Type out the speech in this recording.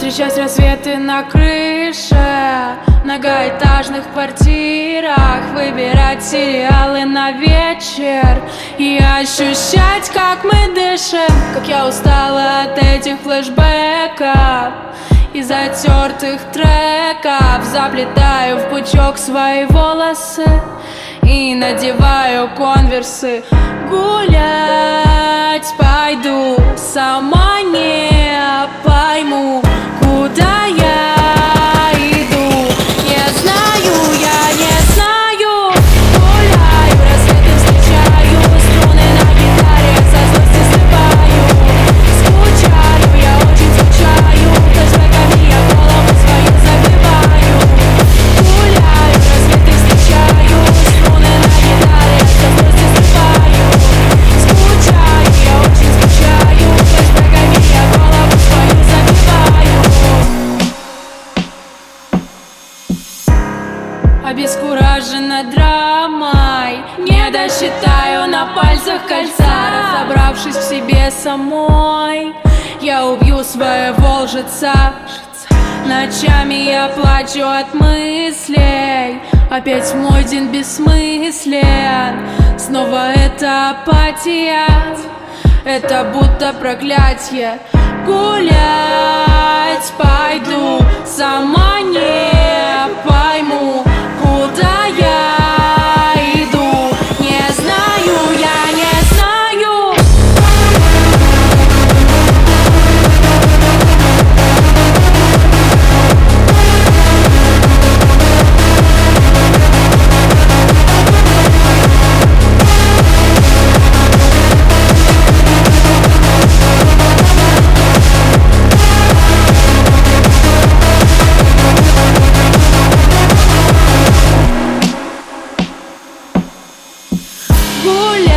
Встречать рассветы на крыше многоэтажных квартирах, выбирать сериалы на вечер и ощущать, как мы дышим. Как я устала от этих флешбеков и затертых треков. Заплетаю в пучок свои волосы и надеваю конверсы. Гулять пойду, сама не пойму, куда я иду. Не знаю, я не знаю. Гуляю, рассветы встречаю, струны на гитаре со злости срываю. Скучаю, я очень скучаю, флешбэками я голову свою забиваю. Гуляю, рассветы встречаю, струны на гитаре со злости срываю. Скучаю, я очень скучаю, флешбэками я голову свою забиваю. Обескуражена драмой, не досчитаю на пальцах кольца. Разобравшись в себе самой, я убью своего лжеца. Ночами я плачу от мыслей, опять мой день бессмыслен. Снова это апатия, это будто проклятие. Гулять пойду, сама не пойму, куда я иду. Не знаю, я не знаю. Гулять